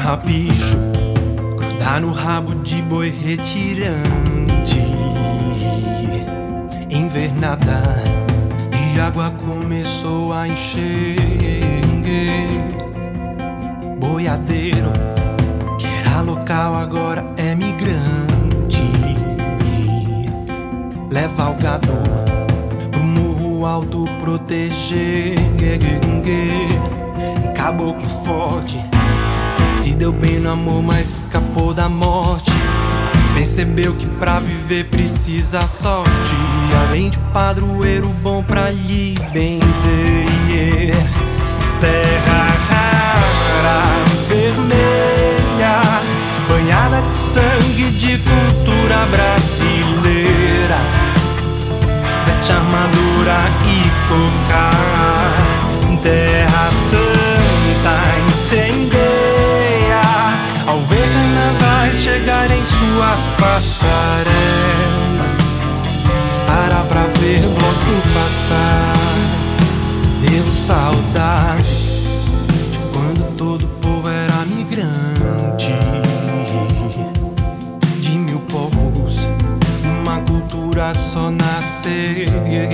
carrapicho grudar no rabo de boi retirante. Invernada de água começou a encher. Boiadeiro que era local agora é migrante. Leva o gado pro morro alto proteger. Caboclo forte se deu bem no amor, mas escapou da morte. Percebeu que pra viver precisa sorte, além de padroeiro bom pra lhe benzer. Terra rara, vermelha, banhada de sangue de cultura brasileira. Veste armadura e cocar, terra santa incendeia ao ver carnavais chegar em suas passarelas. Pra ver bloco passar, deu saudade de quando todo povo era migrante. De mil povos, uma cultura só nasceu.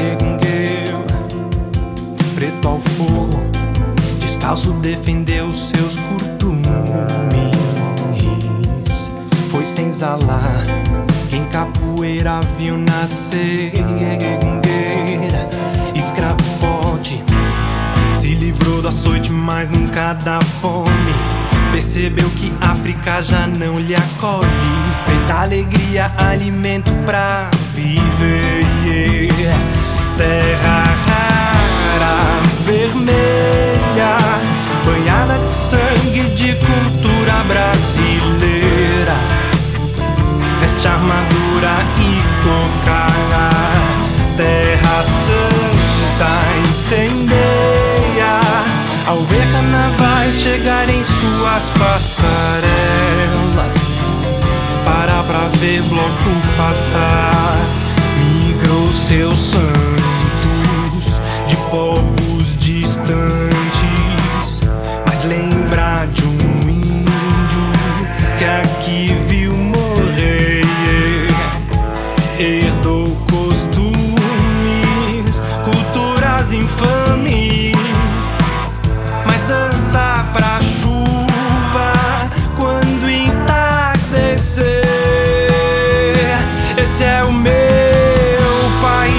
Preto ao forro, descalço defendeu seus curtumes. Foi sem zalar quem capoeira viu nascer. Escravo forte se livrou do açoite, mas nunca da fome. Percebeu que África já não lhe acolhe. Fez da alegria alimento pra viver. Terra rara, vermelha, banhada de sangue de cultura brasileira. Veste armadura e cocar, terra santa incendeia ao ver carnavais chegar em suas passarelas. Pra ver bloco passar, migrou seus santos de povos distantes, mas lembra de um índio que aqui viu morrer. Herdou costumes, culturas infames, mas dança pra chuva quando entardecer. Esse é o meu país.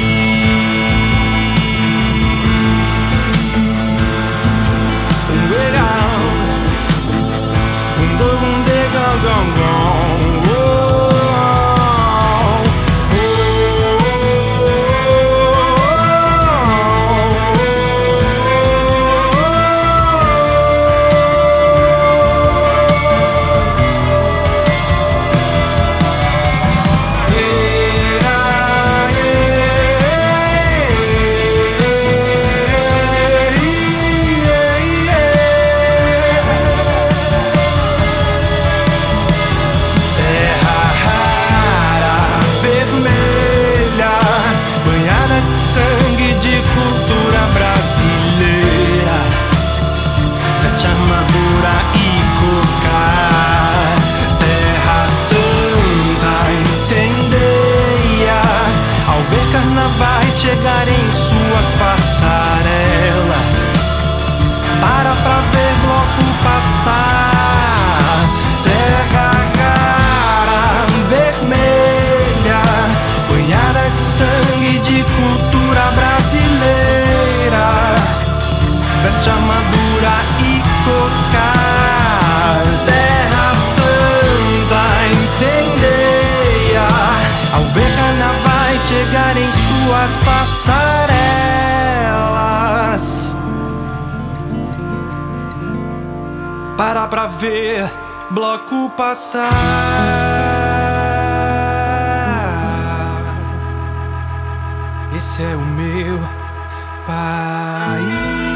Carnavais chegar em suas passarelas. Pra ver bloco passar. Terra rara, vermelha, banhada de sangue de cultura brasileira. Veste armadura e cocar, terra santa incendeia ao ver carnavais chegar em suas passarelas. Pra ver bloco passar. Esse é o meu país.